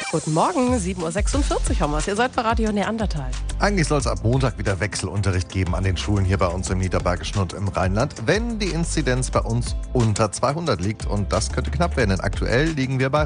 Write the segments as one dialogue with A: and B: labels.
A: Guten Morgen, 7.46 Uhr haben wir es. Ihr seid bei Radio Neandertal.
B: Eigentlich soll es ab Montag wieder Wechselunterricht geben an den Schulen hier bei uns im Niederbergischen und im Rheinland, wenn die Inzidenz bei uns unter 200 liegt. Und das könnte knapp werden, denn aktuell liegen wir bei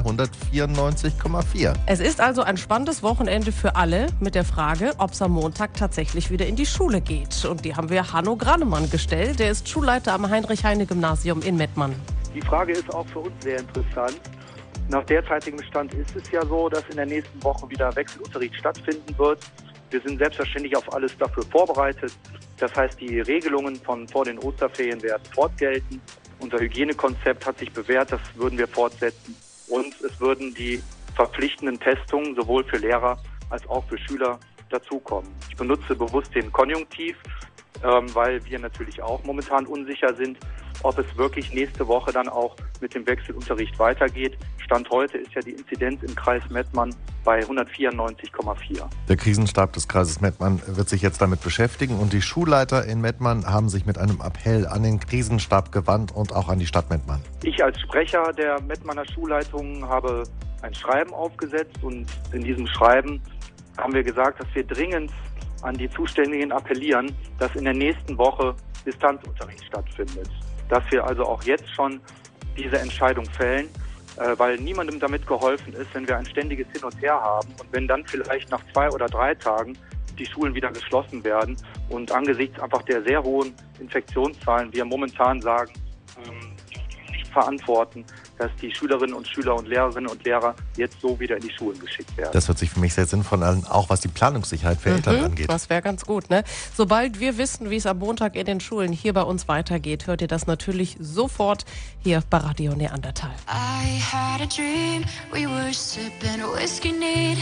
B: 194,4.
A: Es ist also ein spannendes Wochenende für alle mit der Frage, ob es am Montag tatsächlich wieder in die Schule geht. Und die haben wir Hanno Granemann gestellt. Der ist Schulleiter am Heinrich-Heine-Gymnasium in Mettmann.
C: Die Frage ist auch für uns sehr interessant. Nach derzeitigem Stand ist es ja so, dass in der nächsten Woche wieder Wechselunterricht stattfinden wird. Wir sind selbstverständlich auf alles dafür vorbereitet. Das heißt, die Regelungen von vor den Osterferien werden fortgelten. Unser Hygienekonzept hat sich bewährt, das würden wir fortsetzen. Und es würden die verpflichtenden Testungen sowohl für Lehrer als auch für Schüler dazukommen. Ich benutze bewusst den Konjunktiv, weil wir natürlich auch momentan unsicher sind, ob es wirklich nächste Woche dann auch mit dem Wechselunterricht weitergeht. Stand heute ist ja die Inzidenz im Kreis Mettmann bei 194,4.
B: Der Krisenstab des Kreises Mettmann wird sich jetzt damit beschäftigen und die Schulleiter in Mettmann haben sich mit einem Appell an den Krisenstab gewandt und auch an die Stadt Mettmann.
C: Ich als Sprecher der Mettmanner Schulleitung habe ein Schreiben aufgesetzt und in diesem Schreiben haben wir gesagt, dass wir dringend an die Zuständigen appellieren, dass in der nächsten Woche Distanzunterricht stattfindet. Dass wir also auch jetzt schon diese Entscheidung fällen, weil niemandem damit geholfen ist, wenn wir ein ständiges Hin und Her haben und wenn dann vielleicht nach 2 oder 3 Tagen die Schulen wieder geschlossen werden und angesichts einfach der sehr hohen Infektionszahlen wir momentan sagen, nicht verantworten, dass die Schülerinnen und Schüler und Lehrerinnen und Lehrer jetzt so wieder in die Schulen geschickt werden.
B: Das hört sich für mich sehr sinnvoll an, auch was die Planungssicherheit für Eltern angeht.
A: Das wäre ganz gut, ne? Sobald wir wissen, wie es am Montag in den Schulen hier bei uns weitergeht, hört ihr das natürlich sofort hier bei Radio Neandertal.
D: I had a dream, we were sipping whiskey neat.